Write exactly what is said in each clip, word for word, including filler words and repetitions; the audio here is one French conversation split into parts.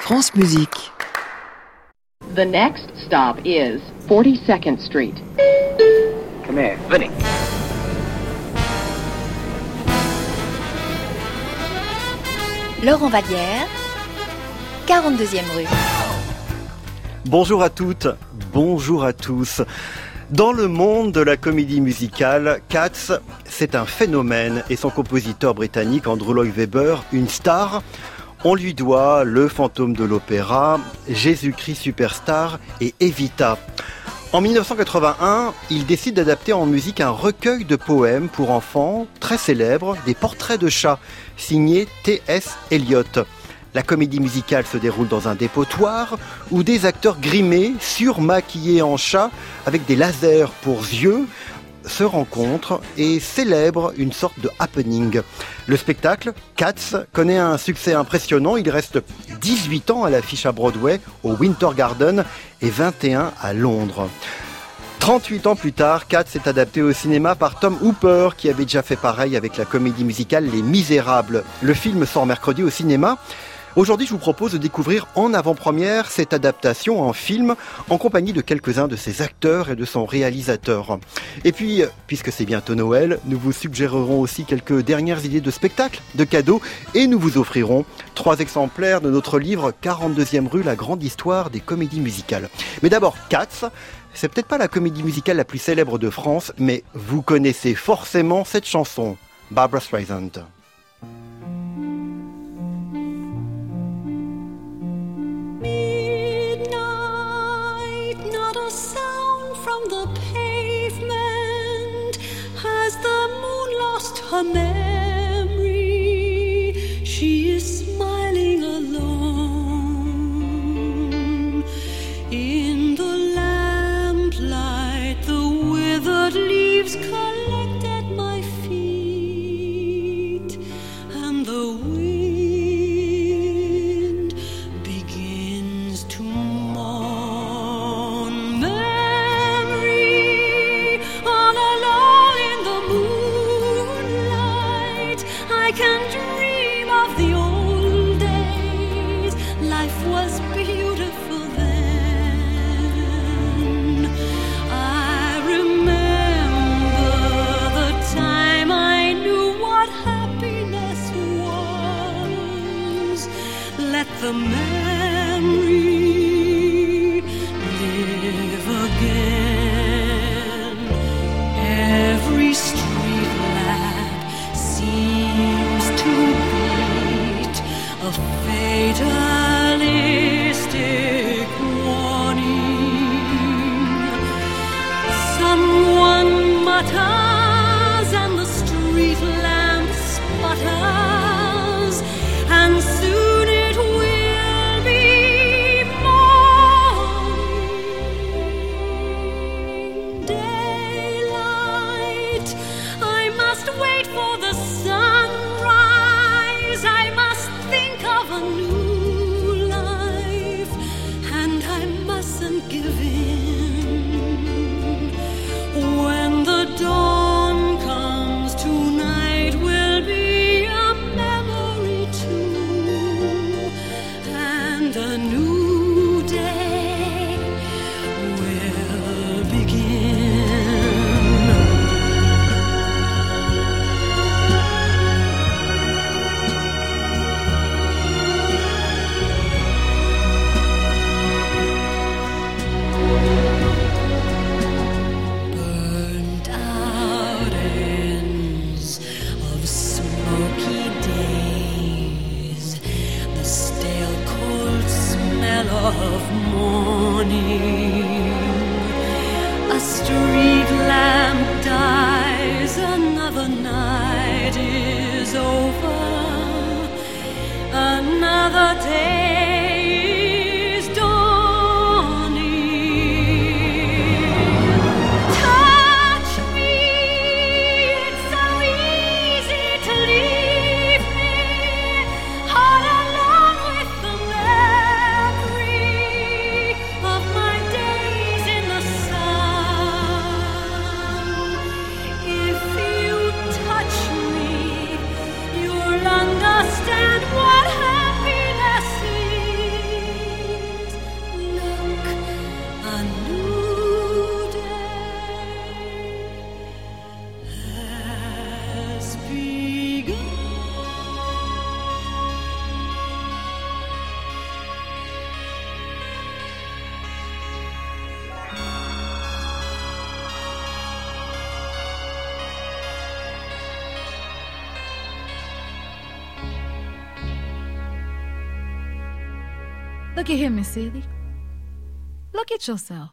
France Musique. The next stop is forty-second Street. Come here, Vinny. Laurent Vallière, quarante-deuxième rue. Bonjour à toutes, bonjour à tous. Dans le monde de la comédie musicale, Cats, c'est un phénomène et son compositeur britannique Andrew Lloyd Webber, une star. On lui doit Le Fantôme de l'Opéra, Jésus-Christ Superstar et Evita. En dix-neuf cent quatre-vingt-un, il décide d'adapter en musique un recueil de poèmes pour enfants très célèbre, des portraits de chats, signé T S Eliot. La comédie musicale se déroule dans un dépotoir où des acteurs grimés, surmaquillés en chat, avec des lasers pour yeux, se rencontrent et célèbrent une sorte de happening. Le spectacle, Cats, connaît un succès impressionnant. Il reste dix-huit ans à l'affiche à Broadway, au Winter Garden, et vingt et un à Londres. trente-huit ans plus tard, Cats est adapté au cinéma par Tom Hooper, qui avait déjà fait pareil avec la comédie musicale Les Misérables. Le film sort mercredi au cinéma. Aujourd'hui, je vous propose de découvrir en avant-première cette adaptation en film en compagnie de quelques-uns de ses acteurs et de son réalisateur. Et puis, puisque c'est bientôt Noël, nous vous suggérerons aussi quelques dernières idées de spectacles, de cadeaux, et nous vous offrirons trois exemplaires de notre livre quarante-deuxième rue, la grande histoire des comédies musicales. Mais d'abord, Cats, c'est peut-être pas la comédie musicale la plus célèbre de France, mais vous connaissez forcément cette chanson, Barbra Streisand. Her memory, she is smiling alone. In the lamplight, the withered leaves collect at my feet, and the wind begins to mourn. Memory, all alone in the moon, I can dream of the old days. Life was beautiful then. I remember the time I knew what happiness was. Let the memory live again. Every street lamp seems to beat a fatalistic warning. Someone mutters and the street lamp sputters, and soon it will be morning. Daylight, I must wait for the sunrise. I must think of a new life, and I mustn't give in. When the dawn comes, tonight will be a memory too, and a new day will begin. Of morning, a street lamp dies, another night is over, another day is dawning. Touch me, it's so easy to leave me all alone with the memory of my days in the sun. If you touch me, you'll understand what happiness is. Look at him, Miss Seeley. Look at yourself.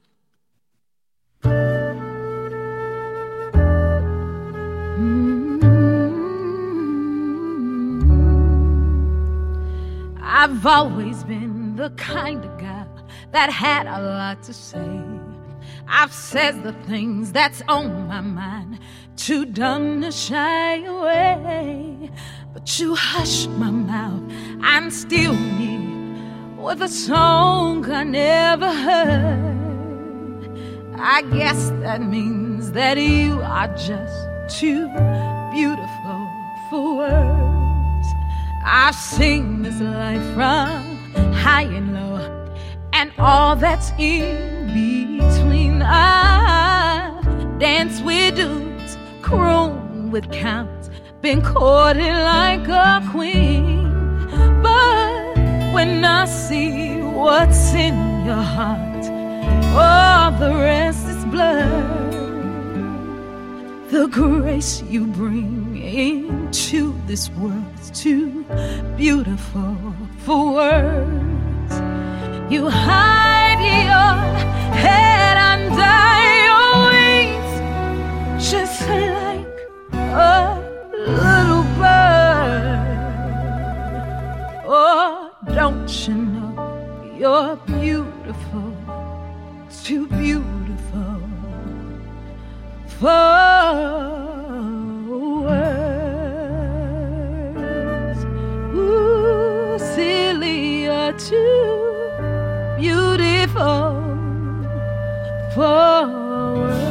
Mm-hmm. I've always been the kind of girl that had a lot to say. I've said the things that's on my mind, too dumb to shy away. But you hushed my mouth and still me with a song I never heard. I guess that means that you are just too beautiful for words. I've seen this life from high and low and all that's in between. I've danced with dudes, crooned with counts, been courted like a queen. But when I see what's in your heart, all the rest is blurred. The grace you bring into this world's too beautiful for words. You hide your head under your wings, just like a little bird. Oh, don't you know you're beautiful, too beautiful for words. Ooh, silly, you're too beautiful for words.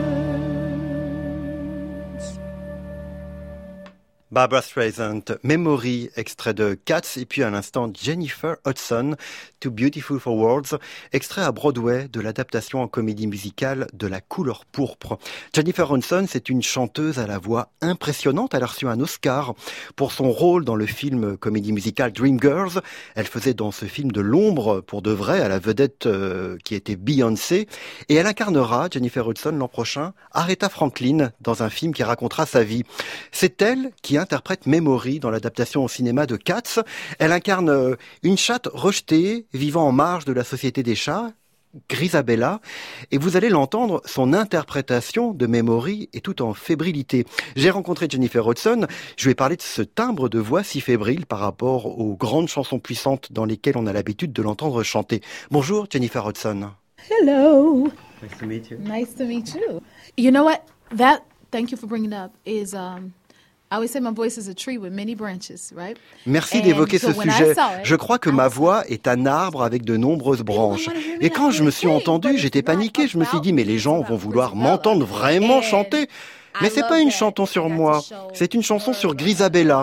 Barbra Streisand, Memory, extrait de Cats, et puis à l'instant Jennifer Hudson, Too Beautiful for Words, extrait à Broadway de l'adaptation en comédie musicale de La couleur pourpre. Jennifer Hudson, c'est une chanteuse à la voix impressionnante. Elle a reçu un Oscar pour son rôle dans le film comédie musicale Dreamgirls. Elle faisait dans ce film de l'ombre pour de vrai à la vedette euh, qui était Beyoncé. Et elle incarnera, Jennifer Hudson, l'an prochain, Aretha Franklin dans un film qui racontera sa vie. C'est elle qui interprète Memory dans l'adaptation au cinéma de Cats. Elle incarne une chatte rejetée, vivant en marge de la société des chats, Grisabella, et vous allez l'entendre, son interprétation de Memory est tout en fébrilité. J'ai rencontré Jennifer Hudson, je lui ai parlé de ce timbre de voix si fébrile par rapport aux grandes chansons puissantes dans lesquelles on a l'habitude de l'entendre chanter. Bonjour Jennifer Hudson. Hello. Nice to meet you. Nice to meet you. You know what? That, thank you for bringing it up, is... Um, I always say my voice is a tree with many branches, right? Merci d'évoquer ce sujet. Je crois que ma voix est un arbre avec de nombreuses branches. Et quand je me suis entendue, j'étais paniquée. Je me suis dit, mais les gens vont vouloir m'entendre vraiment chanter. Mais c'est pas une chanson sur moi. C'est une chanson sur Grisabella.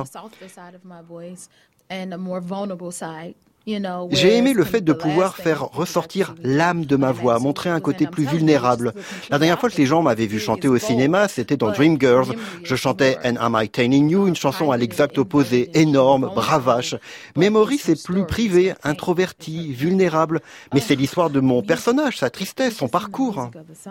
J'ai aimé le fait de pouvoir faire ressortir l'âme de ma voix, montrer un côté plus vulnérable. La dernière fois que les gens m'avaient vu chanter au cinéma, c'était dans Dreamgirls. Je chantais And Am I Telling You, une chanson à l'exact opposé, énorme, bravache. Memory, c'est plus privé, introverti, vulnérable. Mais c'est l'histoire de mon personnage, sa tristesse, son parcours.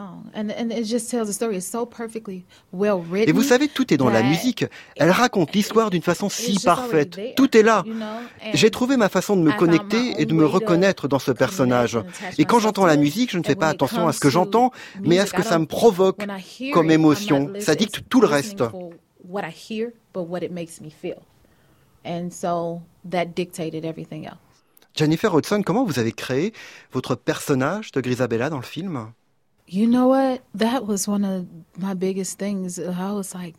Et vous savez, tout est dans la musique. Elle raconte l'histoire d'une façon si parfaite. Tout est là. J'ai trouvé ma façon de me connecter et de me reconnaître dans ce personnage. Et quand j'entends la musique, je ne fais pas attention à ce que j'entends, mais à ce que ça me provoque comme émotion. Ça dicte tout le reste. Jennifer Hudson, comment vous avez créé votre personnage de Grisabella dans le film? You know what? That was one of my biggest things. I was like,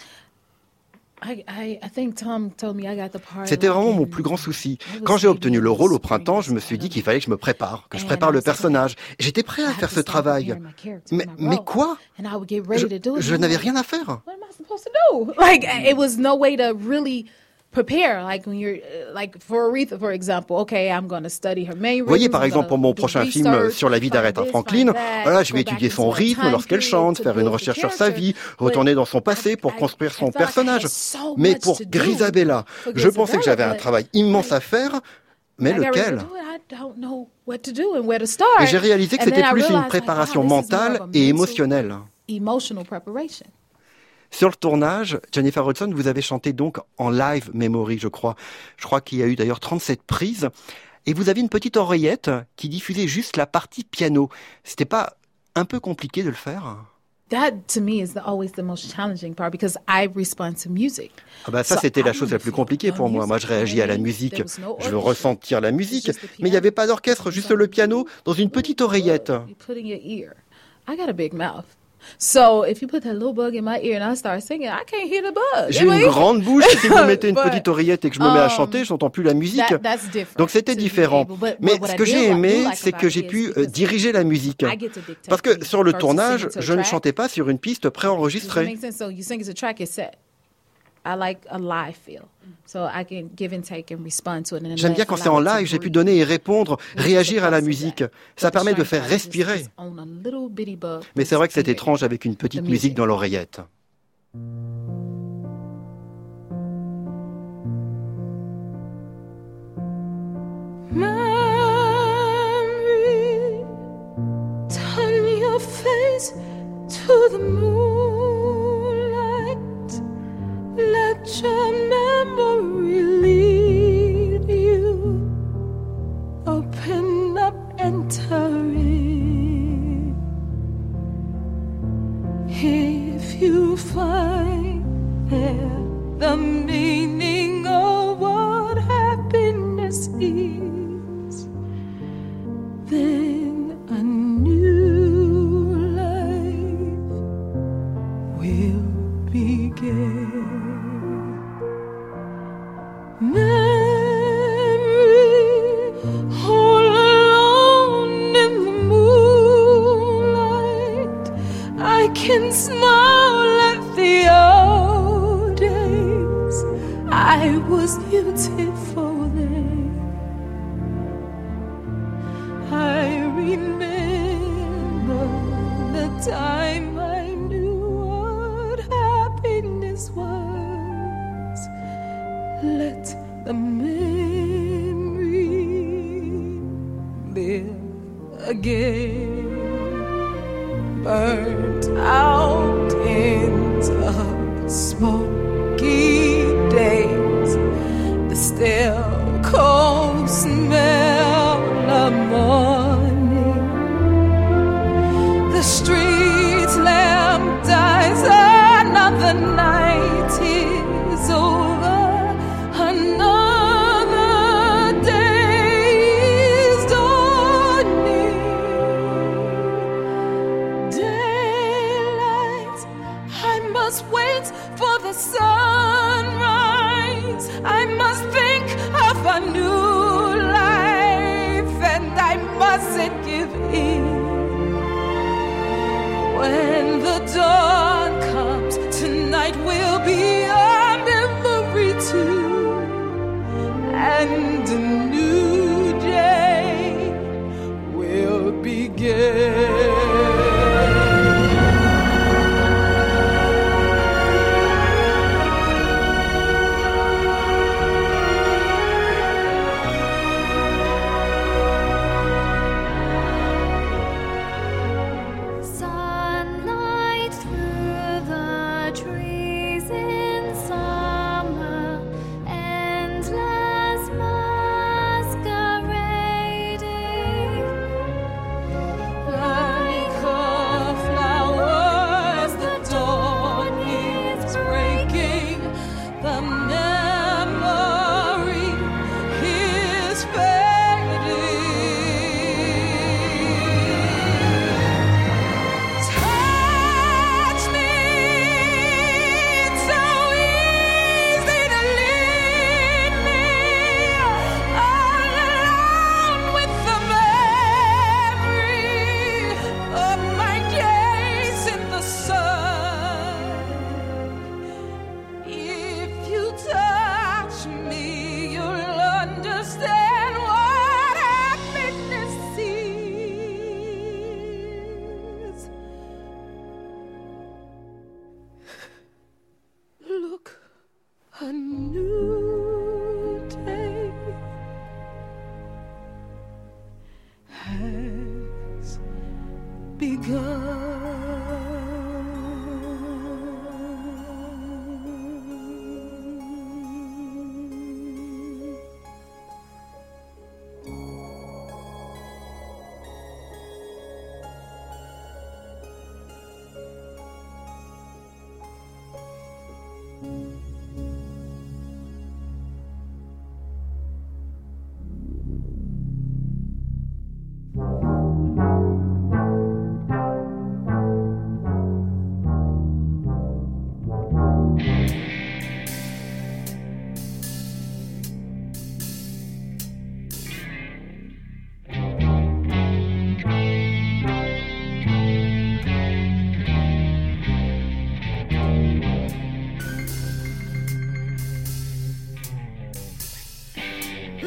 C'était vraiment mon plus grand souci. Quand j'ai obtenu le rôle au printemps, je me suis dit qu'il fallait que je me prépare, que je prépare le personnage. J'étais prêt à faire ce travail. Mais, mais quoi? Je, je n'avais rien à faire. Prepare, like when you're, like for Aretha, for example. Okay, I'm going to study her main rhythm. Vous voyez, par exemple, pour mon prochain film sur la vie d'Aretha Franklin, voilà, je vais étudier son rythme lorsqu'elle chante, faire une recherche sur sa vie, retourner dans son passé pour construire son personnage. Mais pour Grisabella, je pensais que j'avais un travail immense à faire, mais lequel? Et j'ai réalisé que c'était plus une préparation mentale et émotionnelle. Sur le tournage, Jennifer Hudson, vous avez chanté donc en live Memory, je crois. Je crois qu'il y a eu d'ailleurs trente-sept prises. et vous aviez une petite oreillette qui diffusait juste la partie piano. C'était pas un peu compliqué de le faire? That, to me, is the, always the most challenging part because I respond to music. Ah bah ça, So c'était la I chose la plus compliquée pour moi. Moi, je music. réagis à la There musique. was no Je veux orchestra. ressentir la musique. It's just the Mais il n'y avait piano. pas d'orchestre, juste le piano dans une petite oreillette. You put in your ear. I got a big mouth. So if you put that little bug in my ear and I start singing, I can't hear the bug. J'ai une grande bouche. Si vous mettez une But, petite oreillette et que je me mets à um, chanter, je n'entends plus la musique. That, that's different. Donc c'était to be différent. able- but- Mais but what ce I que do j'ai like- do aimé, like c'est about que it j'ai is pu euh, because diriger la musique. I get to dictate Parce que things sur le versus tournage, singing to a je ne track. chantais pas sur une piste Does that préenregistrée. make sense? So you sing to a track, it's set. I like a live feel. So I can give and take and respond to it. and then J'aime let- bien quand c'est allow en it to live, j'ai pu breathe. donner et répondre, Which is réagir the à la plus of musique. that. Ça But the permet de strange faire part is this respirer. is on a little bitty bug Mais c'est vrai que c'est that's étrange avec une petite the musique music. dans l'oreillette. Mary, turn your face to the moonlight. Let your memory lead you. Open up, enter in. If you find there the meaning of what happiness is, then a new life will begin. Mary, all alone in the moonlight, I can smile at the old days. I was beautiful then. I remember the time I knew what happiness was. Let the memory live again. Burnt out in the smoky days, the still cold smell of morning. The street lamp dies, another night is over, another day is dawning. Daylight, I must wait for the sunrise. I must think of a new life, and I mustn't give in. When the dawn comes, tonight will be a memory too, and a new day will begin. Sunlight through the trees in summer, endless masquerading. Like a flower as the dawn is breaking, the memory is fading. Touch me, it's so easy to leave me all alone with the memory of my days in the sun. If you touch me, you'll understand what happiness is. Look, a new day has begun.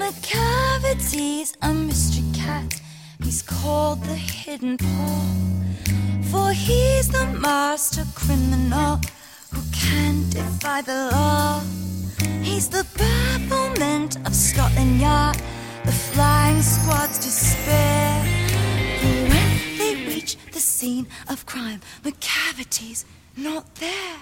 McCavity's a mystery cat. He's called the hidden paw, for he's the master criminal who can defy the law. He's the bafflement of Scotland Yard, the flying squad's despair. But when they reach the scene of crime, McCavity's not there.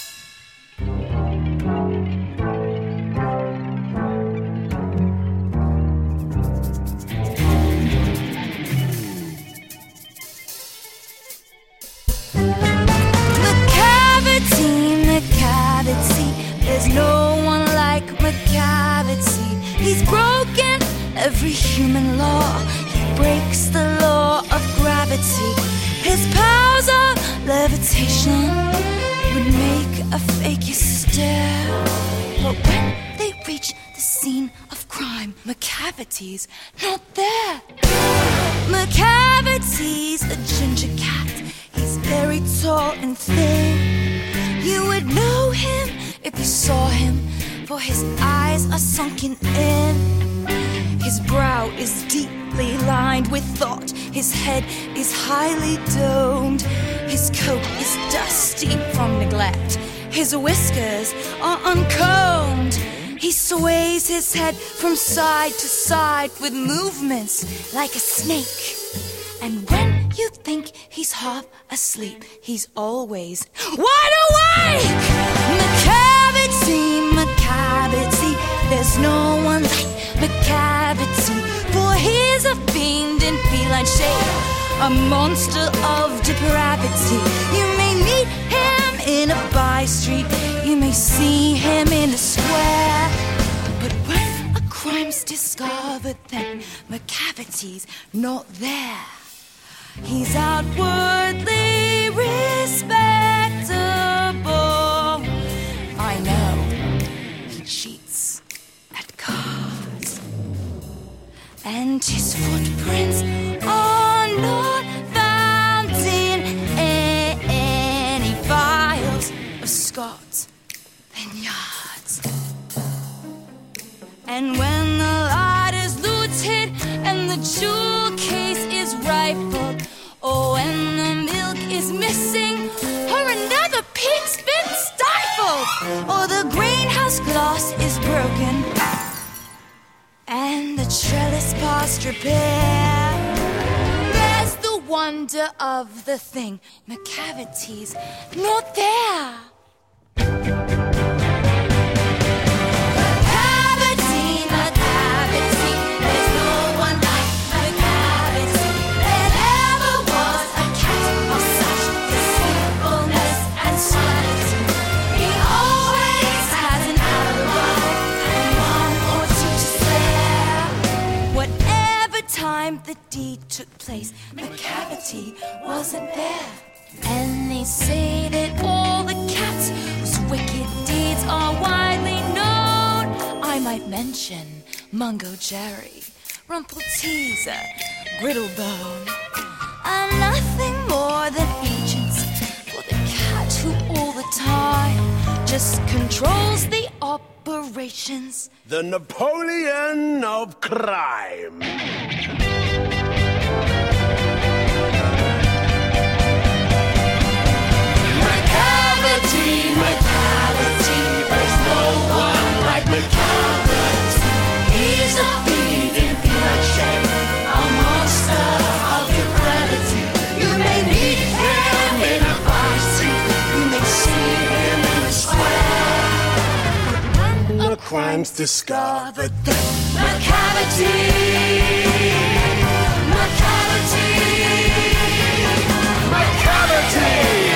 There's no one like McCavity. He's broken every human law. He breaks the law of gravity. His powers of levitation would make a fakey stare. But when they reach the scene of crime, McCavity's not there. McCavity's a ginger cat. He's very tall and thin. You would know him if you saw him, for his eyes are sunken in. His brow is deeply lined with thought. His head is highly domed. His coat is dusty from neglect. His whiskers are uncombed. He sways his head from side to side with movements like a snake. And when you think he's half asleep, he's always wide awake! McCavity, McCavity, there's no one like McCavity, for he's a fiend in feline shape, a monster of depravity. You may meet him in a by street, you may see him in a square, but when a crime's discovered, then McCavity's not there. He's outwardly respectable. I know he cheats at cards, and his footprints are not found in any files of Scotland Yards. And when the light is looted and the jewel case is rifled, oh, and the milk is missing, or another pig's been stifled, or the greenhouse glass is broken, and the trellis past repair, there's the wonder of the thing, McCavity's not there. The deed took place, McCavity wasn't there. And they say that all the cats whose wicked deeds are widely known. I might mention Mungo Jerry, Rumpelteazer, Griddlebone, are nothing more than agents for the cat who all the time just controls the operations. The Napoleon of crime. McCavity, McCavity, there's no one like McCavity. He's a fiend in peanut shape, a monster of depravity. You may meet him in a by street, you may see him in the square. But when a crime's discovered, then McCavity, McCavity, McCavity.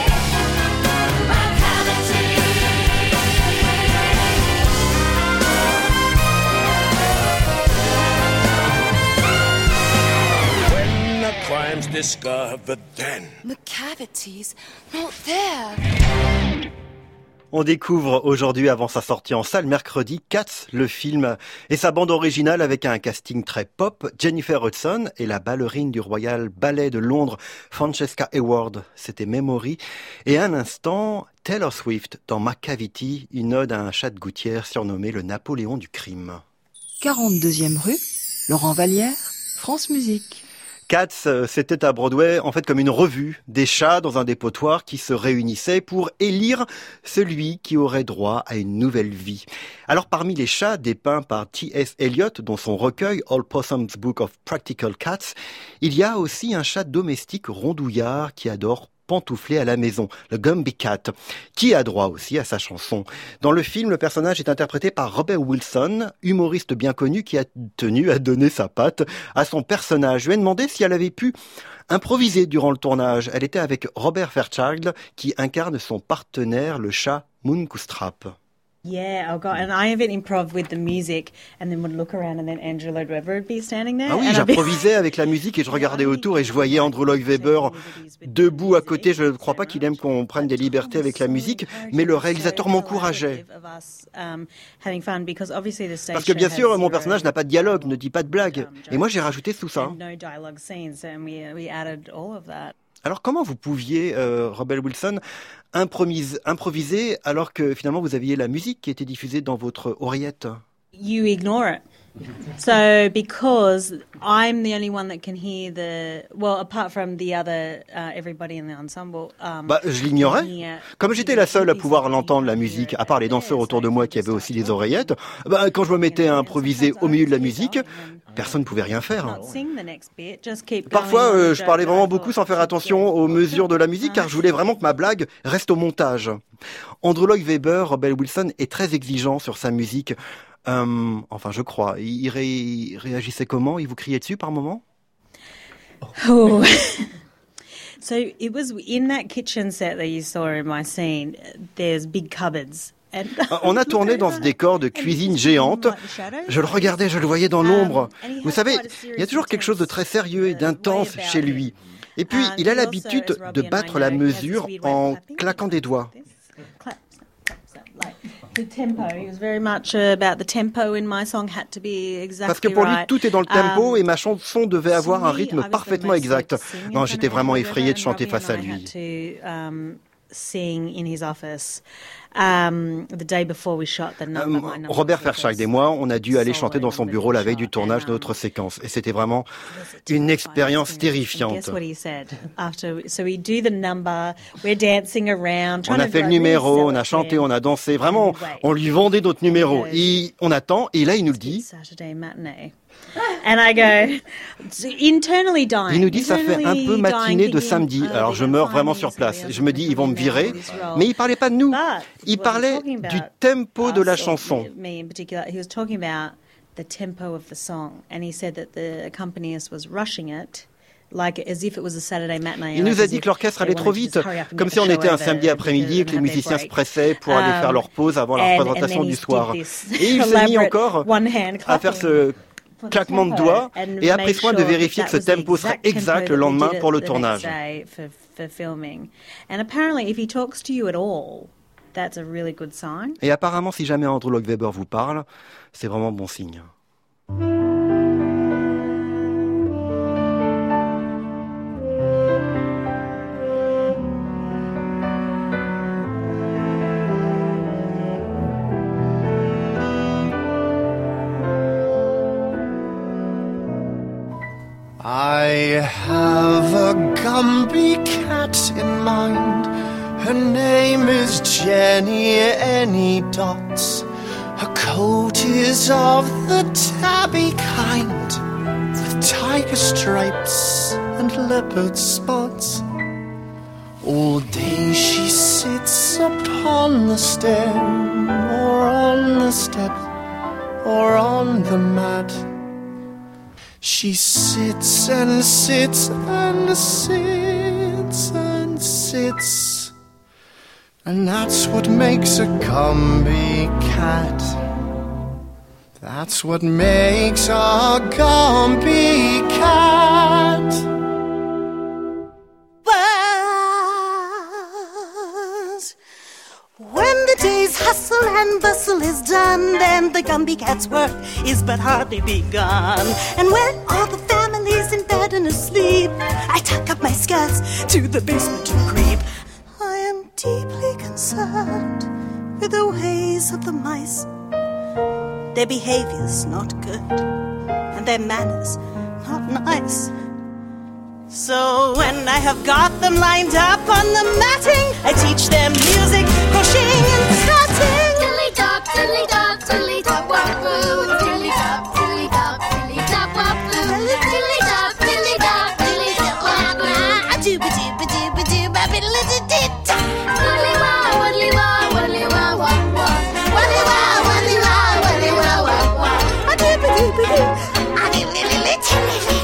Crimes discovered then. McCavity's not there. On découvre aujourd'hui, avant sa sortie en salle, mercredi, Cats, le film, et sa bande originale avec un casting très pop. Jennifer Hudson et la ballerine du Royal Ballet de Londres, Francesca Hayward, c'était Memory. Et un instant, Taylor Swift dans McCavity, une ode à un chat de gouttière surnommé le Napoléon du crime. quarante-deuxième rue, Laurent Vallière, France Musique. Cats, c'était à Broadway, en fait comme une revue des chats dans un dépotoir qui se réunissaient pour élire celui qui aurait droit à une nouvelle vie. Alors parmi les chats dépeints par T S Eliot dans son recueil All Possum's Book of Practical Cats, il y a aussi un chat domestique rondouillard qui adore pantoufler à la maison, le Gumby Cat, qui a droit aussi à sa chanson. Dans le film, le personnage est interprété par Robert Wilson, humoriste bien connu qui a tenu à donner sa patte à son personnage. Je lui ai demandé si elle avait pu improviser durant le tournage. Elle était avec Robert Fairchild, qui incarne son partenaire, le chat Munkustrap. Yeah, oh God, and I even improv with the music and then would look around and then Andrew Lloyd Webber would be standing there. Ah oui, j'improvisais avec la musique et je regardais autour et je voyais Andrew Lloyd Webber debout à côté. Je ne crois pas qu'il aime qu'on prenne des libertés avec la musique, mais le réalisateur m'encourageait. Parce que bien sûr, mon personnage n'a pas de dialogue, ne dit pas de blagues. Et moi, j'ai rajouté tout ça. Alors comment vous pouviez, euh, Rebel Wilson, improviser, improviser alors que finalement vous aviez la musique qui était diffusée dans votre oreillette? You ignore it. So because I'm the only one that can hear the, well, apart from the other, uh, everybody in the ensemble. Um, bah, je l'ignorais. Comme j'étais la seule à pouvoir l'entendre, la musique, à part les danseurs autour de moi qui avaient aussi des oreillettes, bah, quand je me mettais à improviser au milieu de la musique, personne ne pouvait rien faire. Parfois, euh, je parlais vraiment beaucoup sans faire attention aux mesures de la musique, car je voulais vraiment que ma blague reste au montage. Andrew Lloyd Webber, Rebel Wilson, est très exigeant sur sa musique. Euh, enfin, je crois. Il, ré, il réagissait comment? Il vous criait dessus par moment? Oh. So it was in that kitchen set that you saw in my scene. There's big cupboards. On a tourné dans ce décor de cuisine géante. Je le regardais, je le voyais dans l'ombre. Vous savez, il y a toujours quelque chose de très sérieux et d'intense chez lui. Et puis, il a l'habitude de battre la mesure en claquant des doigts. Parce que pour lui, tout est dans le tempo et ma chanson devait avoir un rythme parfaitement exact. Non, j'étais vraiment effrayé de chanter face à lui. Um, the day before we shot the number, my number Robert Fairchild et moi, on a dû aller chanter dans son bureau la veille du tournage de notre séquence. Et c'était vraiment une expérience terrifiante. On a fait le numéro, on a chanté, on a dansé. Vraiment, on lui vendait notre numéro. Et on attend, et là, il nous le dit. And I go, internally dying. Il nous dit ça fait un peu matinée de samedi. Alors je meurs vraiment sur place. Je me dis ils vont me virer. Mais il parlait pas de nous. Il parlait du tempo de la chanson. Il nous a dit que l'orchestre allait trop vite, comme si on était un samedi après-midi et que les musiciens se pressaient pour aller faire leur pause avant la représentation du soir. Et il s'est mis encore à faire ce claquement de doigts et a pris soin de vérifier que ce tempo serait exact le lendemain pour le tournage. Et apparemment, si jamais Andrew Lloyd Webber vous parle, c'est vraiment bon signe. I have a Gumby cat in mind. Her name is Jenny Any Dots. Her coat is of the tabby kind, with tiger stripes and leopard spots. All day she sits upon the stair, or on the step, or on the mat. She sits and sits and sits and sits, and that's what makes a Gumby cat. That's what makes a Gumby cat. When the day's hustle and bustle is done, then the Gumby cat's work is but hardly begun. And when all the family's in bed and asleep, I tuck up my skirts to the basement to creep. I am deeply concerned with the ways of the mice. their behavior's not good, and their manners not nice. So when I have got them lined up on the matting, I teach them music, crocheting and tatting. Tilly-top, tilly-top, tilly-top, wop-oo. Tilly-top, tilly-top, tilly-top, wop-oo. Tilly-top, tilly-top, tilly-top, wop-oo. A-dooba-dooba-dooba-dooba-biddle-a-doo-dit. Waddly-wah, waddly-wah, waddly-wah, wop-wop. Waddly-wah, waddly-wah, waddly-wah, wop-wop. A-dooba-dooba-doo. A-dee-li-li-li-tilly-li-li.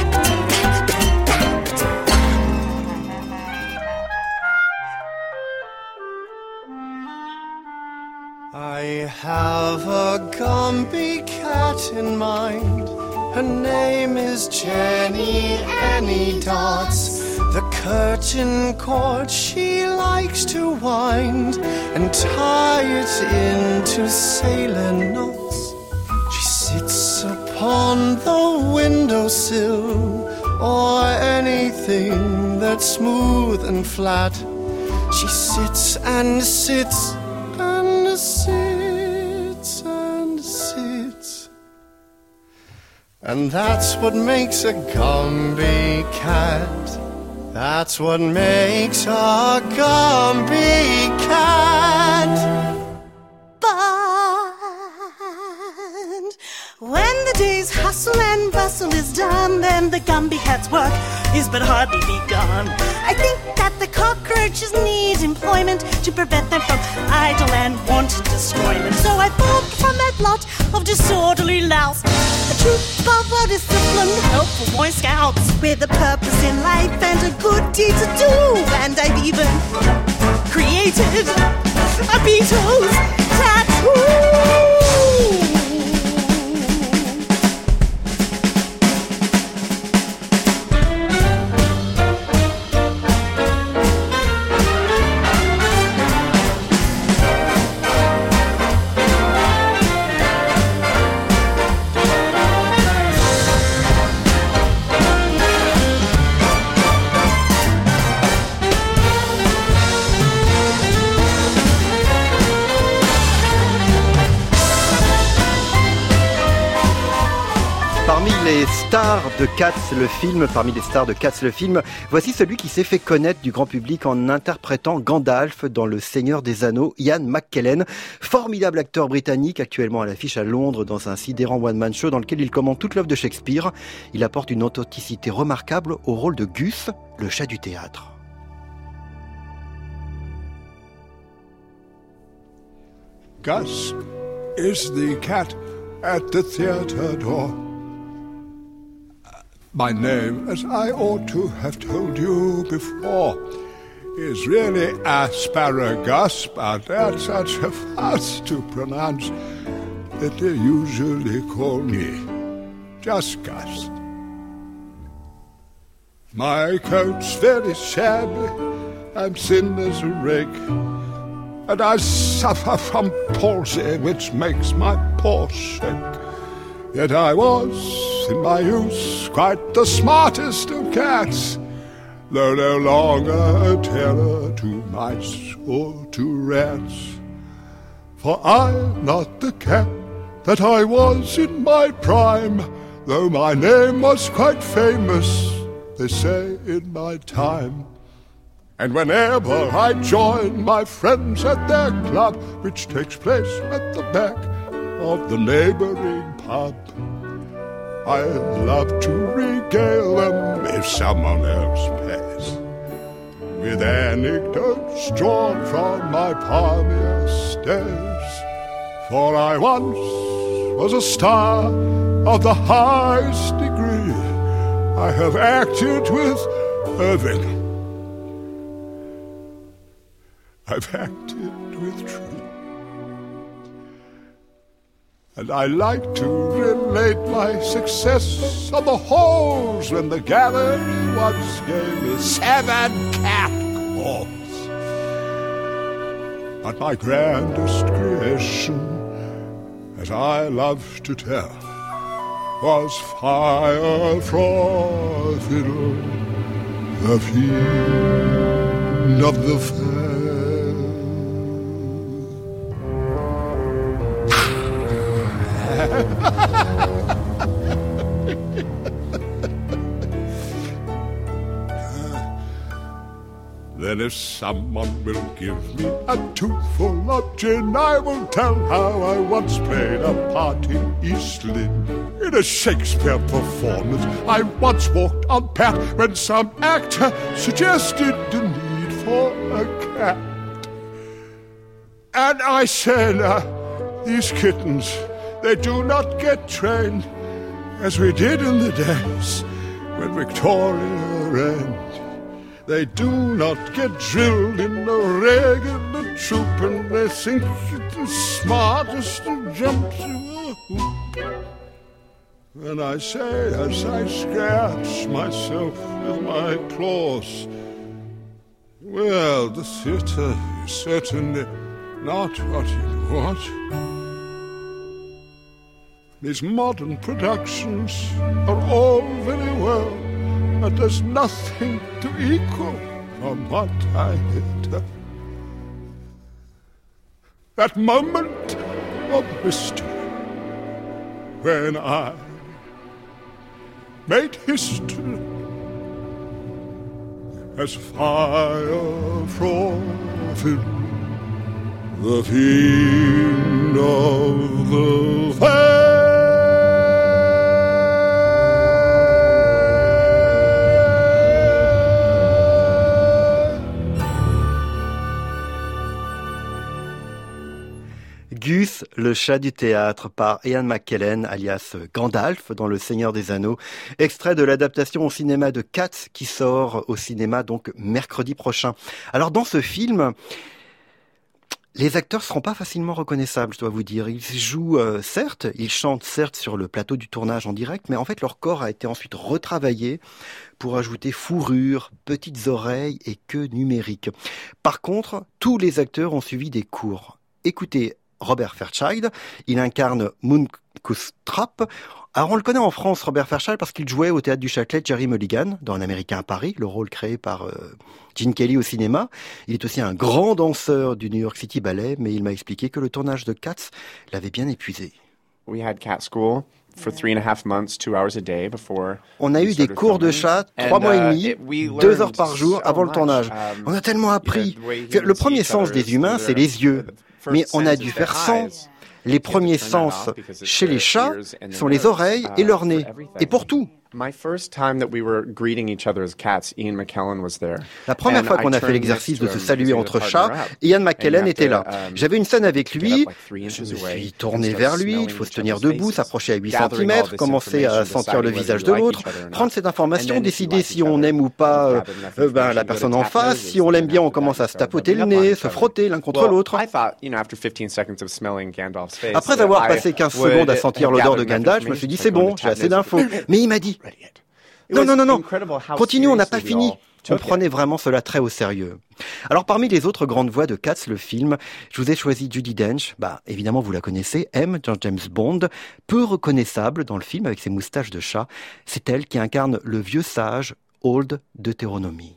I have a Gumby cat in mind. Her name is Jenny Anydots. The curtain cord she likes to wind and tie it into sailor knots. She sits upon the windowsill or anything that's smooth and flat. She sits and sits and sits and sits. And that's what makes a Gumby cat. That's what makes a Gumby cat. But when the day's hustle and bustle is done, then the Gumby cat's work is but hardly begun. I think that the cockroaches need employment to prevent them from idle and wanton destroyment. So I formed from that lot of disorderly louse a troop of well-disciplined, helpful Boy Scouts with a purpose in life and a good deed to do. And I've even created a Beatles tattoo. Les stars de Cats le film, parmi les stars de Cats le film, voici celui qui s'est fait connaître du grand public en interprétant Gandalf dans Le Seigneur des Anneaux, Ian McKellen, formidable acteur britannique actuellement à l'affiche à Londres dans un sidérant one-man show dans lequel il commente toute l'œuvre de Shakespeare. Il apporte une authenticité remarquable au rôle de Gus, le chat du théâtre. Gus is the cat at the theatre door. My name, as I ought to have told you before, is really Asparagus, but that's such a fuss to pronounce that they usually call me just Gus. My coat's very shabby, I'm thin as a rake, and I suffer from palsy which makes my paws shake. Yet I was, in my youth, quite the smartest of cats, though no longer a terror to mice or to rats. For I'm not the cat that I was in my prime, though my name was quite famous, they say, in my time. And whenever I join my friends at their club, which takes place at the back of the neighboring pub, I love to regale them, if someone else pays, with anecdotes drawn from my palmiest days. For I once was a star of the highest degree. I have acted with Irving, I've acted with truth. And I like to relate my success on the halls when the gallery once gave me seven cat calls. But my grandest creation, as I love to tell, was Fire Fiddle, the fiend of the fair. Then if someone will give me a tooth full of gin, I will tell how I once played a part in East Lynne. In a Shakespeare performance, I once walked on Pat when some actor suggested the need for a cat. And I said, uh, these kittens, they do not get trained as we did in the days when Victoria reigned. They do not get drilled in a regular troop, and they think it the smartest to jump through a hoop. And I say as I scratch myself with my claws, well, the theatre is certainly not what you want. These modern productions are all very well, but there's nothing to equal from what I did. That moment of mystery when I made history as fire from the fiend of the fair. Gus, le chat du théâtre, par Ian McKellen, alias Gandalf, dans Le Seigneur des Anneaux, extrait de l'adaptation au cinéma de Cats, qui sort au cinéma donc mercredi prochain. Alors dans ce film, les acteurs seront pas facilement reconnaissables, je dois vous dire. Ils jouent, euh, certes, ils chantent certes sur le plateau du tournage en direct, mais en fait leur corps a été ensuite retravaillé pour ajouter fourrure, petites oreilles et queue numérique. Par contre, tous les acteurs ont suivi des cours. Écoutez, Robert Fairchild, il incarne Mooncostrap. Alors on le connaît en France, Robert Fairchild, parce qu'il jouait au Théâtre du Châtelet Jerry Mulligan dans Un Américain à Paris, le rôle créé par euh, Gene Kelly au cinéma. Il est aussi un grand danseur du New York City Ballet, mais il m'a expliqué que le tournage de Cats l'avait bien épuisé. We had cat school for three and a half months, two hours a day before. On a eu des cours de chat, trois mois et demi, deux heures par jour avant le tournage. On a tellement appris. Le premier sens des humains, c'est les yeux. Mais on a dû faire cent. Les premiers sens chez les chats sont les oreilles et leur nez. Et pour tout. My first time that we were greeting each other as cats, Ian McKellen was there. La première fois qu'on a fait l'exercice de se saluer entre chats, Ian McKellen était là. J'avais une scène avec lui, je me suis tourné vers lui, il faut se tenir debout, s'approcher à huit centimètres, commencer à sentir le visage de l'autre, prendre cette information, décider si on aime ou pas euh, ben, la personne en face, si on l'aime bien, on commence à se tapoter le nez, se frotter l'un contre l'autre. Après avoir passé quinze secondes à sentir l'odeur de Gandalf, je me suis dit c'est bon, j'ai assez d'infos. Mais il m'a dit non, non, non, non, continue, on n'a pas fini. On prenait vraiment cela très au sérieux. Alors parmi les autres grandes voix de Cats, le film, je vous ai choisi Judi Dench. Bah évidemment vous la connaissez, M dans James Bond, peu reconnaissable dans le film avec ses moustaches de chat. C'est elle qui incarne le vieux sage Old Deutéronomie.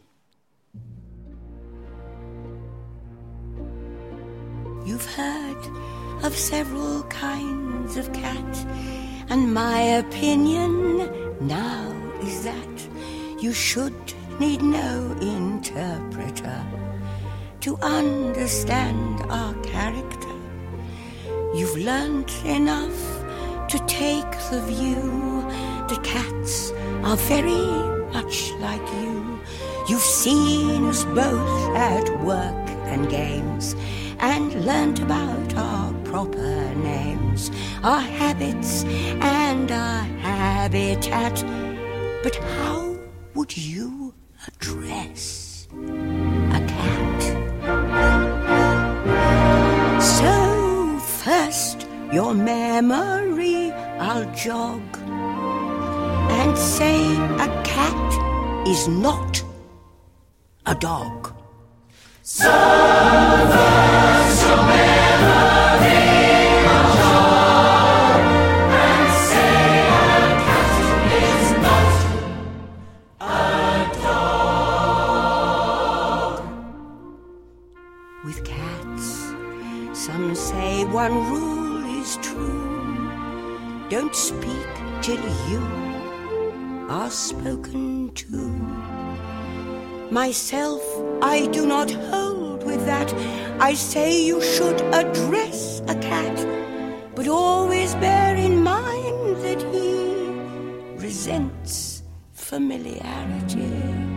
You've heard of several kinds of cat, and my opinion now is that you should need no interpreter to understand our character. You've learnt enough to take the view that cats are very much like you. You've seen us both at work and games, and learnt about our proper names, our habits and our habitat. But how would you address a cat? So first your memory I'll jog and say a cat is not a dog. So first your memory I'll jog and say a cat is not a dog. With cats, some say one rule is true. you are spoken to. Myself I do not hold with that. I say you should address a cat, but always bear in mind that he resents familiarity.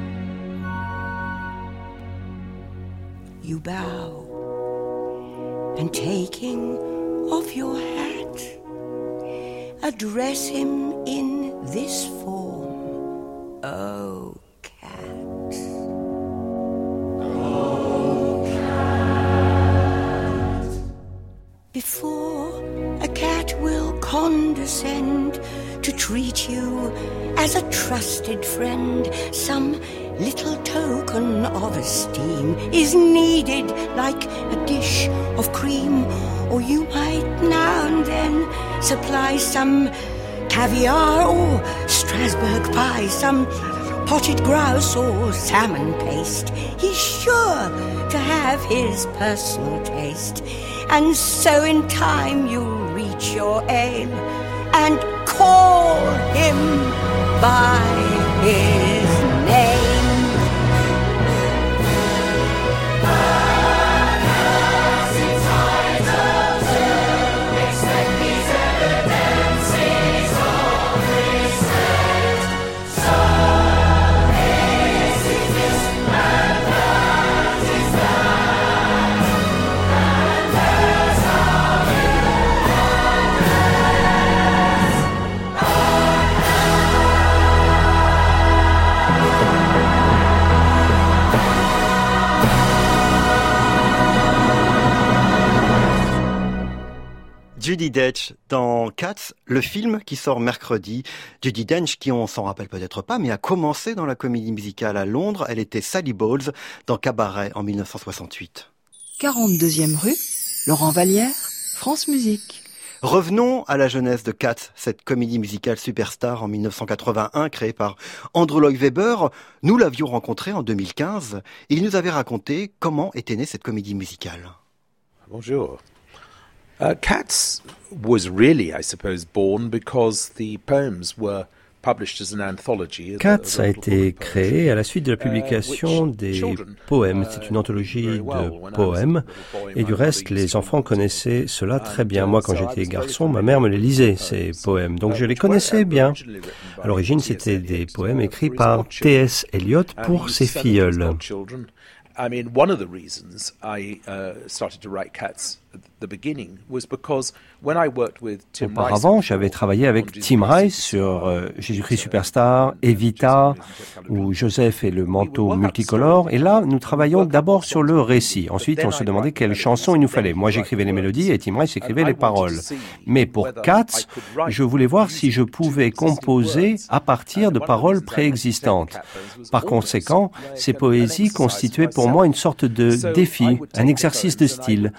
You bow, and taking off your hat, address him in this form. Oh, cat. Oh, cat. Before a cat will condescend to treat you as a trusted friend, some little token of esteem is needed, like a dish of cream, or you might now and then supply some caviar or Strasbourg pie, some potted grouse or salmon paste. He's sure to have his personal taste, and so in time you'll reach your aim and call him by his name. Judi Dench dans Cats, le film qui sort mercredi. Judi Dench, qui on s'en rappelle peut-être pas, mais a commencé dans la comédie musicale à Londres. Elle était Sally Bowles dans Cabaret en dix-neuf cent soixante-huit. quarante-deuxième rue, Laurent Vallière, France Musique. Revenons à la jeunesse de Cats, cette comédie musicale superstar en dix-neuf cent quatre-vingt-un créée par Andrew Lloyd Webber. Nous l'avions rencontré en deux mille quinze et il nous avait raconté comment était née cette comédie musicale. Bonjour. Uh, Cats was really, I suppose, born because the poems were published as an anthology. Cats a été créé à la suite de la publication des poèmes. C'est une anthologie de poèmes. Et du reste, les enfants connaissaient cela très bien. Moi, quand j'étais garçon, ma mère me les lisait, ces poèmes. Donc je les connaissais bien. À l'origine, c'était des poèmes écrits par T S Eliot pour ses filleuls. I mean, one of the reasons I uh, started to write Cats at the beginning was because when I worked with Tim Rice. Auparavant, j'avais travaillé avec Tim Rice sur euh, Jésus-Christ Superstar, Evita ou Joseph et le manteau multicolore. Et là, nous travaillions d'abord sur le récit. Ensuite, on se demandait quelle chanson il nous fallait. Moi, j'écrivais les mélodies et Tim Rice écrivait les paroles. Mais pour Cats, je voulais voir si je pouvais composer à partir de paroles préexistantes. Par conséquent, ces poésies constituaient pour moi une sorte de défi, un exercice de style.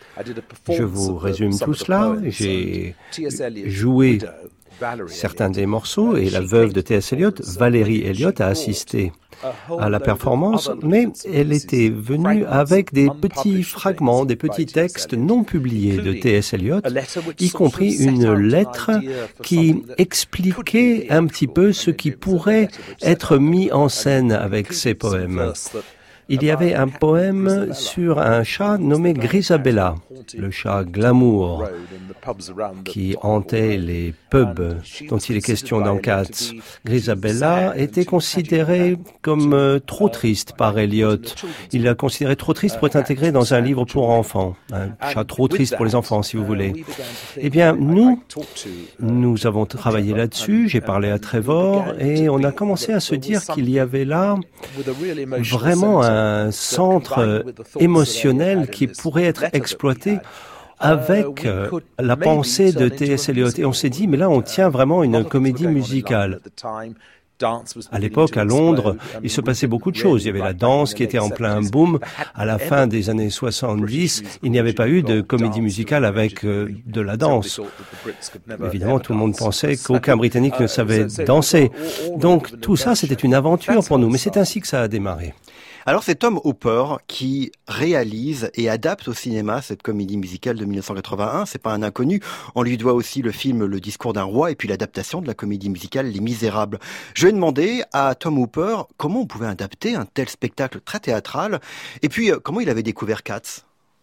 Je vous résume tout cela. J'ai joué certains des morceaux et la veuve de T S Eliot, Valérie Eliot, a assisté à la performance, mais elle était venue avec des petits fragments, des petits textes non publiés de T S Eliot, y compris une lettre qui expliquait un petit peu ce qui pourrait être mis en scène avec ces poèmes. Il y avait un poème sur un chat nommé Grisabella, le chat glamour, qui hantait les pubs dont il est question dans Cats. Grisabella était considéré comme euh, trop triste par Eliot. Il l'a considéré trop triste pour être intégré dans un livre pour enfants. Un chat trop triste pour les enfants, si vous voulez. Eh bien, nous, nous avons travaillé là-dessus. J'ai parlé à Trevor et on a commencé à se dire qu'il y avait là vraiment un un centre émotionnel qui pourrait être exploité avec la pensée de T S Eliot. Et on s'est dit, mais là, on tient vraiment une comédie musicale. À l'époque, à Londres, il se passait beaucoup de choses. Il y avait la danse qui était en plein boom. À la fin des années soixante-dix, il n'y avait pas eu de comédie musicale avec euh, de la danse. Évidemment, tout le monde pensait qu'aucun Britannique ne savait danser. Donc, tout ça, c'était une aventure pour nous. Mais c'est ainsi que ça a démarré. Alors c'est Tom Hooper qui réalise et adapte au cinéma cette comédie musicale de mille neuf cent quatre-vingt-un. C'est pas un inconnu. On lui doit aussi le film Le Discours d'un roi et puis l'adaptation de la comédie musicale Les Misérables. Je vais demander à Tom Hooper comment on pouvait adapter un tel spectacle très théâtral et puis comment il avait découvert Cats.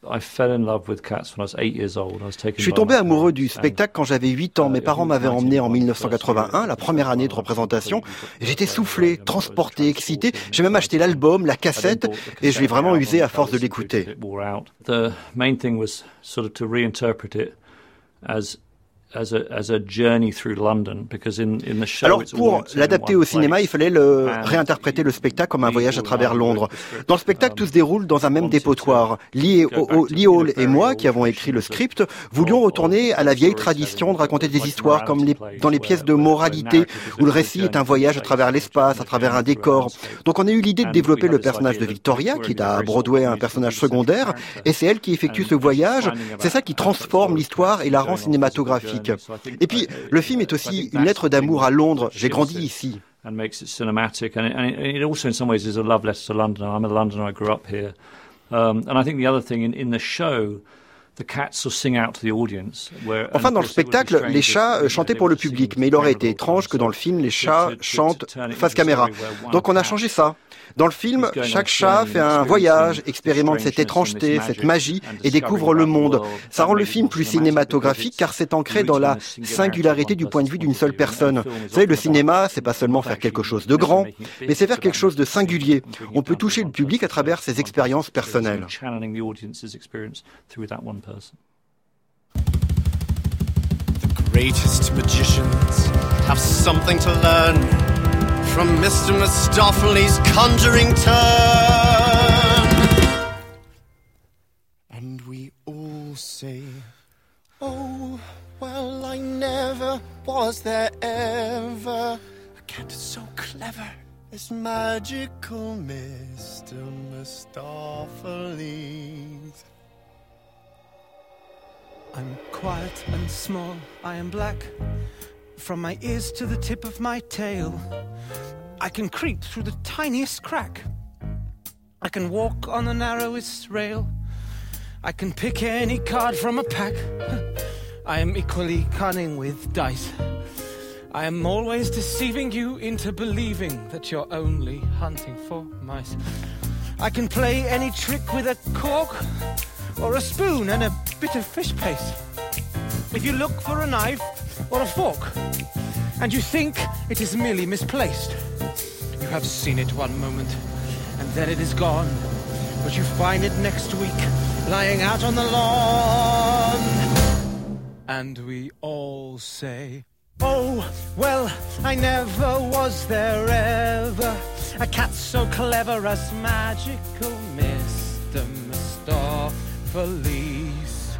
Je suis tombé amoureux du spectacle quand j'avais huit ans. Mes parents m'avaient emmené en mille neuf cent quatre-vingt-un, la première année de représentation. J'étais soufflé, transporté, excité. J'ai même acheté l'album, la cassette, et je l'ai vraiment usé à force de l'écouter. The main thing was sort of to reinterpret it as As a, as a journey through London, because in, in the show, Alors pour l'adapter au cinéma, il fallait le réinterpréter le spectacle comme un voyage à travers Londres. Dans le spectacle, tout se déroule dans un même dépotoir. Lee, Lee Hall et moi, qui avons écrit le script, voulions retourner à la vieille tradition de raconter des histoires comme les, dans les pièces de moralité, où le récit est un voyage à travers l'espace, à travers un décor. Donc on a eu l'idée de développer le personnage de Victoria, qui est à Broadway un personnage secondaire, et c'est elle qui effectue ce voyage. C'est ça qui transforme l'histoire et la rend cinématographique. Et puis, le film est aussi une lettre d'amour à Londres. J'ai grandi ici. And makes it cinematic, and it, and it also, in some ways, is a love letter to London. I'm a Londoner. I grew up here, um, and I think the other thing in, in the show. Enfin, dans le spectacle, les chats chantaient pour le public, mais il aurait été étrange que dans le film, les chats chantent face caméra. Donc on a changé ça. Dans le film, chaque chat fait un voyage, expérimente cette étrangeté, cette magie et découvre le monde. Ça rend le film plus cinématographique car c'est ancré dans la singularité du point de vue d'une seule personne. Vous savez, le cinéma, c'est pas seulement faire quelque chose de grand, mais c'est faire quelque chose de singulier. On peut toucher le public à travers ses expériences personnelles. Person. The greatest magicians have something to learn from Mister Mistopheles' conjuring turn. And we all say, oh, well, I never was there ever a cat so clever as magical Mister Mistopheles. I'm quiet and small, I am black, from my ears to the tip of my tail. I can creep through the tiniest crack. I can walk on the narrowest rail. I can pick any card from a pack. I am equally cunning with dice. I am always deceiving you into believing that you're only hunting for mice. I can play any trick with a cork, or a spoon and a bit of fish paste. If you look for a knife or a fork and you think it is merely misplaced, you have seen it one moment and then it is gone, but you find it next week lying out on the lawn. And we all say, oh, well, I never was there ever a cat so clever as magical Mister Mistopheles. Police.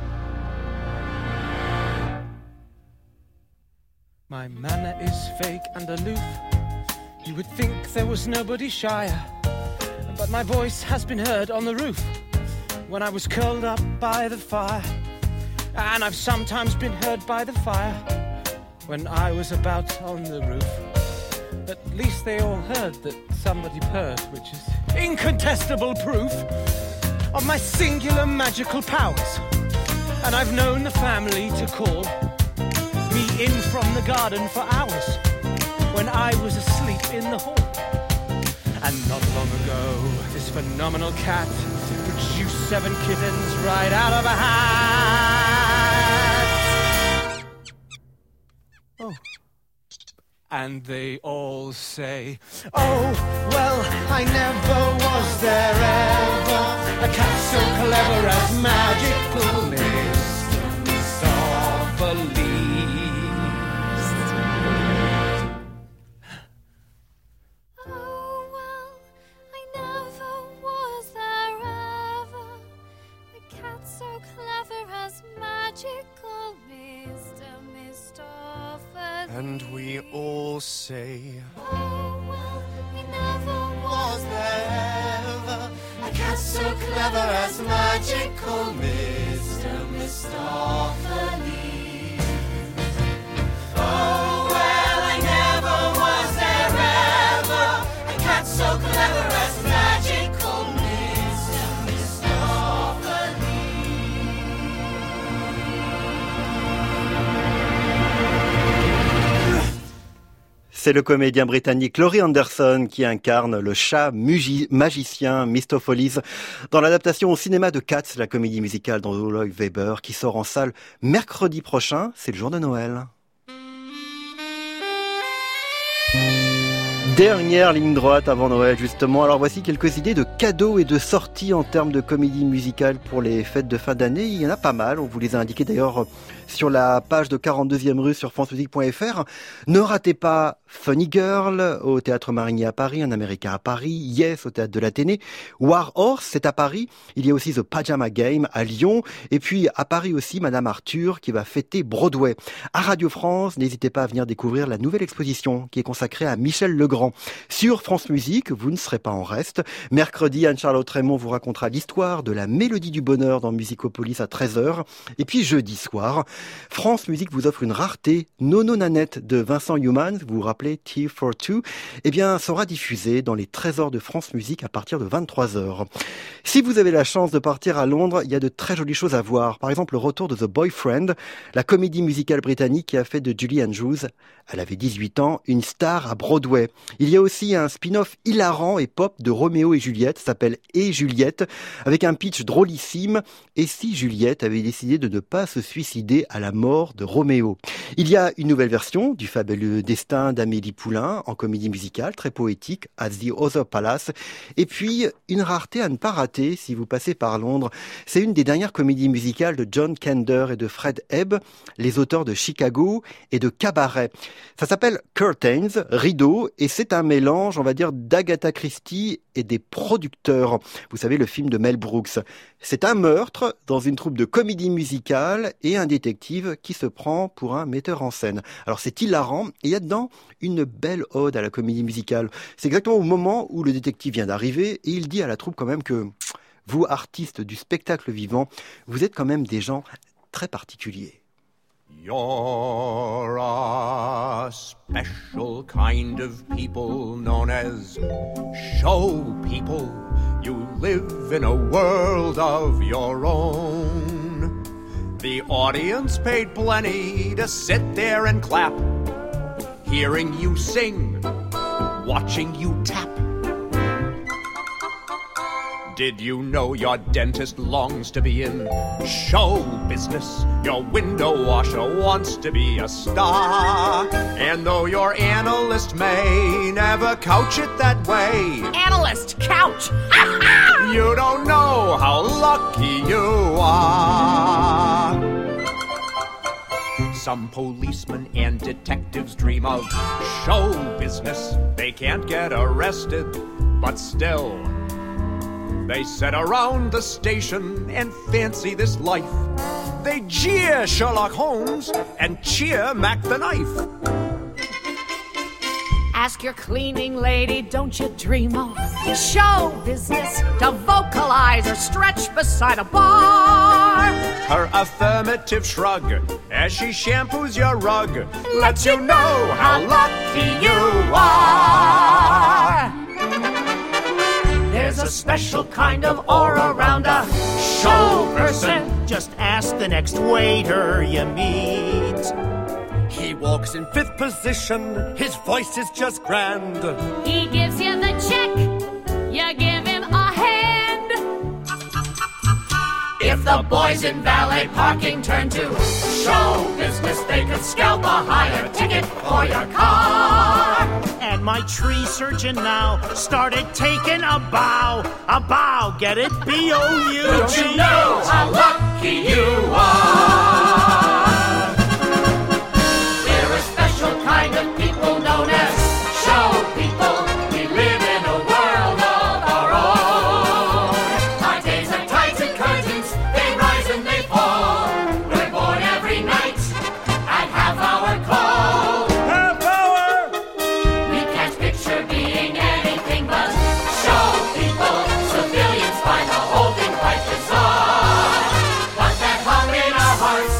My manner is fake and aloof. You would think there was nobody shyer, but my voice has been heard on the roof when I was curled up by the fire, and I've sometimes been heard by the fire when I was about on the roof. At least they all heard that somebody purred, which is incontestable proof of my singular magical powers. And I've known the family to call me in from the garden for hours when I was asleep in the hall. And not long ago, this phenomenal cat produced seven kittens right out of a hat. Oh. And they all say, oh, well, I never was there ever a cat so clever as magical Mister Mistopheles. Oh, well, I never was there ever a cat so clever as magical Mister Mistopheles. And we all say, oh, well, I never was there ever a cat so clever as magical Mister Mistopheles. Oh, well, I never was there ever a cat so clever as magical C'est le comédien britannique Laurie Anderson qui incarne le chat mugi- magicien Mistopheles dans l'adaptation au cinéma de Cats, la comédie musicale d'Andrew Lloyd Webber qui sort en salle mercredi prochain. C'est le jour de Noël. Dernière ligne droite avant Noël, justement. Alors voici quelques idées de cadeaux et de sorties en termes de comédie musicale pour les fêtes de fin d'année. Il y en a pas mal. On vous les a indiqués d'ailleurs sur la page de quarante-deuxième rue sur france musique point f r. Ne ratez pas Funny Girl au Théâtre Marigny à Paris, Un Américain à Paris, Yes au Théâtre de l'Athénée, War Horse, c'est à Paris. Il y a aussi The Pajama Game à Lyon. Et puis à Paris aussi, Madame Arthur qui va fêter Broadway. À Radio France, n'hésitez pas à venir découvrir la nouvelle exposition qui est consacrée à Michel Legrand. Sur France Musique, vous ne serez pas en reste. Mercredi, Anne-Charlotte Raymond vous racontera l'histoire de la Mélodie du Bonheur dans Musicopolis à treize heures. Et puis jeudi soir, France Musique vous offre une rareté, Nono Nanette de Vincent Youmans, vous vous rappelez Tea for Two, eh bien, sera diffusée dans les trésors de France Musique à partir de vingt-trois heures. Si vous avez la chance de partir à Londres, il y a de très jolies choses à voir. Par exemple, le retour de The Boyfriend, la comédie musicale britannique qui a fait de Julie Andrews, elle avait dix-huit ans, une star à Broadway. Il y a aussi un spin-off hilarant et pop de Roméo et Juliette, s'appelle Et Juliette, avec un pitch drôlissime. Et si Juliette avait décidé de ne pas se suicider à la mort de Roméo? Il y a une nouvelle version du fabuleux destin d'Amélie Poulain en comédie musicale, très poétique, At the Other Palace. Et puis, une rareté à ne pas rater si vous passez par Londres. C'est une des dernières comédies musicales de John Kander et de Fred Ebb, les auteurs de Chicago et de Cabaret. Ça s'appelle Curtains, rideaux, et c'est un mélange, on va dire, d'Agatha Christie et des producteurs. Vous savez, le film de Mel Brooks. C'est un meurtre dans une troupe de comédie musicale et un détective qui se prend pour un metteur en scène. Alors c'est hilarant, et il y a dedans une belle ode à la comédie musicale. C'est exactement au moment où le détective vient d'arriver, et il dit à la troupe quand même que vous, artistes du spectacle vivant, vous êtes quand même des gens très particuliers. You're a special kind of people known as show people. You live in a world of your own. The audience paid plenty to sit there and clap, hearing you sing, watching you tap. Did you know your dentist longs to be in show business? Your window washer wants to be a star. And though your analyst may never couch it that way, Analyst, couch! you don't know how lucky you are. Some policemen and detectives dream of show business. They can't get arrested, but still they sit around the station and fancy this life. They jeer Sherlock Holmes and cheer Mac the Knife. Ask your cleaning lady, don't you dream of show business to vocalize or stretch beside a bar? Her affirmative shrug as she shampoos your rug lets you know how lucky you are. There's a special kind of aura around a show person. Just ask the next waiter you meet. He walks in fifth position, his voice is just grand. He gives you the check, you give him a hand. If the boys in valet parking turn to show business, they could scalp a higher ticket for your car. And my tree surgeon now started taking a bow. A bow, get it? B O U G. Don't you know how lucky you are? We're a special kind of people known as show people. We live in a world of our own. Our days are tides and curtains, they rise and they fall. We're born every night at half hour call. Half hour! We can't picture being anything but show people. Civilians find the whole thing quite bizarre. But that hung in our hearts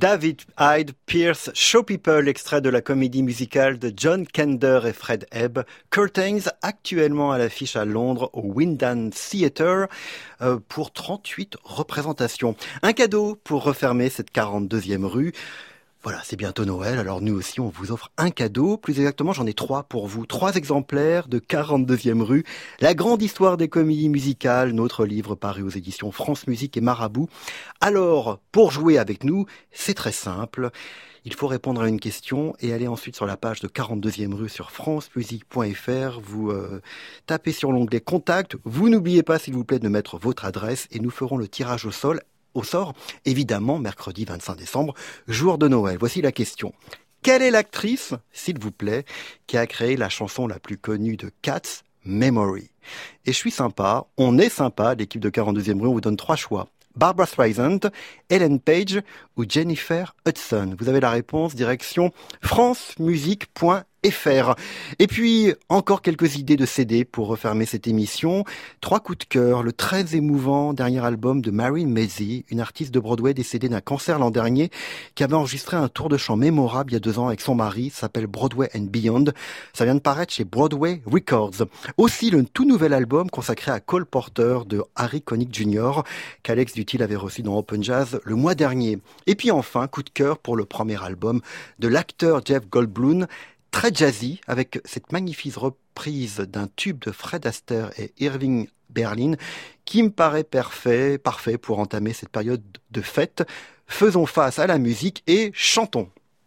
David Hyde Pierce, Show People, extrait de la comédie musicale de John Kander et Fred Ebb, Curtains, actuellement à l'affiche à Londres au Wyndham Theatre euh, pour trente-huit représentations. Un cadeau pour refermer cette quarante-deuxième rue. Voilà, c'est bientôt Noël, alors nous aussi on vous offre un cadeau, plus exactement j'en ai trois pour vous, trois exemplaires de quarante-deuxième rue, La grande histoire des comédies musicales, notre livre paru aux éditions France Musique et Marabout. Alors, pour jouer avec nous, c'est très simple, il faut répondre à une question et aller ensuite sur la page de quarante-deuxième rue sur francemusique point f r, vous euh, tapez sur l'onglet Contact, vous n'oubliez pas s'il vous plaît de mettre votre adresse et nous ferons le tirage au sol au sort, évidemment, mercredi vingt-cinq décembre, jour de Noël. Voici la question. Quelle est l'actrice, s'il vous plaît, qui a créé la chanson la plus connue de Cats, Memory? Et je suis sympa, on est sympa, l'équipe de quarante-deuxième rue, on vous donne trois choix. Barbra Streisand, Ellen Page ou Jennifer Hudson. Vous avez la réponse, direction francemusique point f r. Et puis, encore quelques idées de C D pour refermer cette émission. Trois coups de cœur, le très émouvant dernier album de Mary Mazzie, une artiste de Broadway décédée d'un cancer l'an dernier, qui avait enregistré un tour de chant mémorable il y a deux ans avec son mari, s'appelle Broadway and Beyond. Ça vient de paraître chez Broadway Records. Aussi, le tout nouvel album consacré à Cole Porter de Harry Connick junior, qu'Alex Dutil avait reçu dans Open Jazz le mois dernier. Et puis enfin, coup de cœur pour le premier album de l'acteur Jeff Goldblum, très jazzy, avec cette magnifique reprise d'un tube de Fred Astaire et Irving Berlin, qui me paraît parfait, parfait pour entamer cette période de fête. Faisons face à la musique et chantons.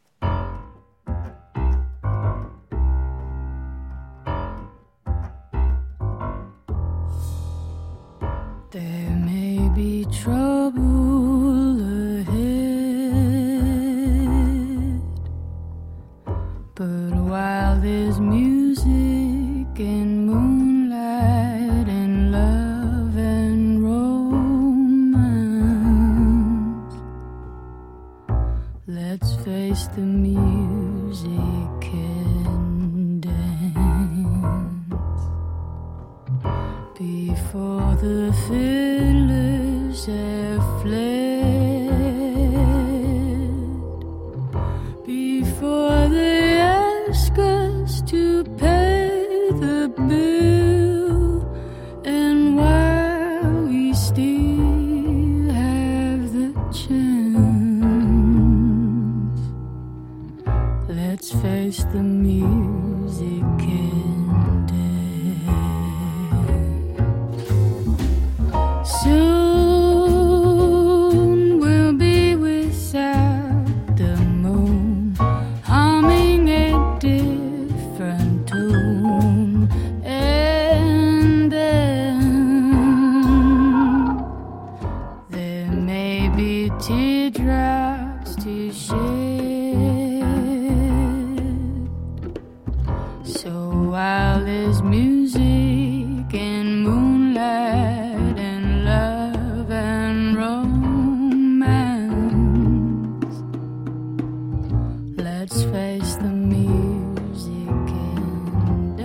There may be trouble but while there's music and moonlight and love and romance, let's face the music and dance. Before the fiddlers have fled, before they ask us to pay the bill, and while we still have the chance, let's face the music and dance. Soon we'll be without the moon, humming a different tune, and then there may be teardrops to shed. So while there's music and moonlight and love and romance, let's face the music and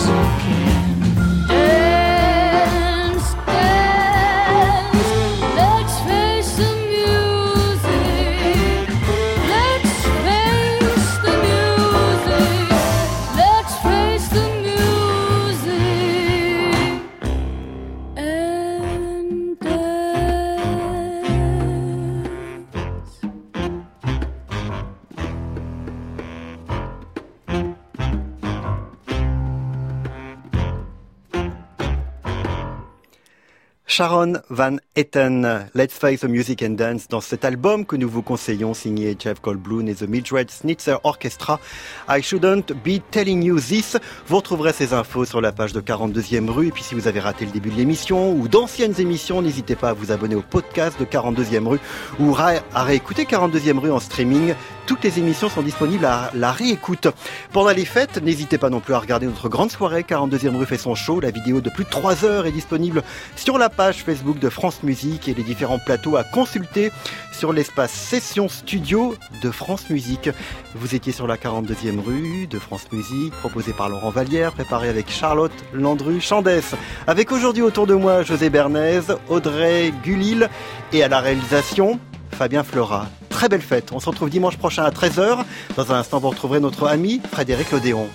Sharon Van Etten, Let's Face the Music and Dance, dans cet album que nous vous conseillons, signé Jeff Goldblum et The Mildred Snitzer Orchestra, I Shouldn't Be Telling You This. Vous retrouverez ces infos sur la page de quarante-deuxième rue, et puis si vous avez raté le début de l'émission ou d'anciennes émissions, n'hésitez pas à vous abonner au podcast de quarante-deuxième rue ou à réécouter quarante-deuxième rue en streaming. Toutes les émissions sont disponibles à la réécoute. Pendant les fêtes, n'hésitez pas non plus à regarder notre grande soirée. quarante-deuxième rue fait son show. La vidéo de plus de trois heures est disponible sur la page Facebook de France Musique et les différents plateaux à consulter sur l'espace Session Studio de France Musique. Vous étiez sur la quarante-deuxième rue de France Musique, proposée par Laurent Vallière, préparée avec Charlotte Landru-Chandès. Avec aujourd'hui autour de moi José Bernays, Audrey Gulil et à la réalisation, Fabien Fleurat. Très belle fête. On se retrouve dimanche prochain à treize heures. Dans un instant, vous retrouverez notre ami Frédéric Lodéon.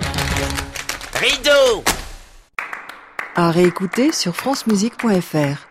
Rideau! À réécouter sur francemusique point f r.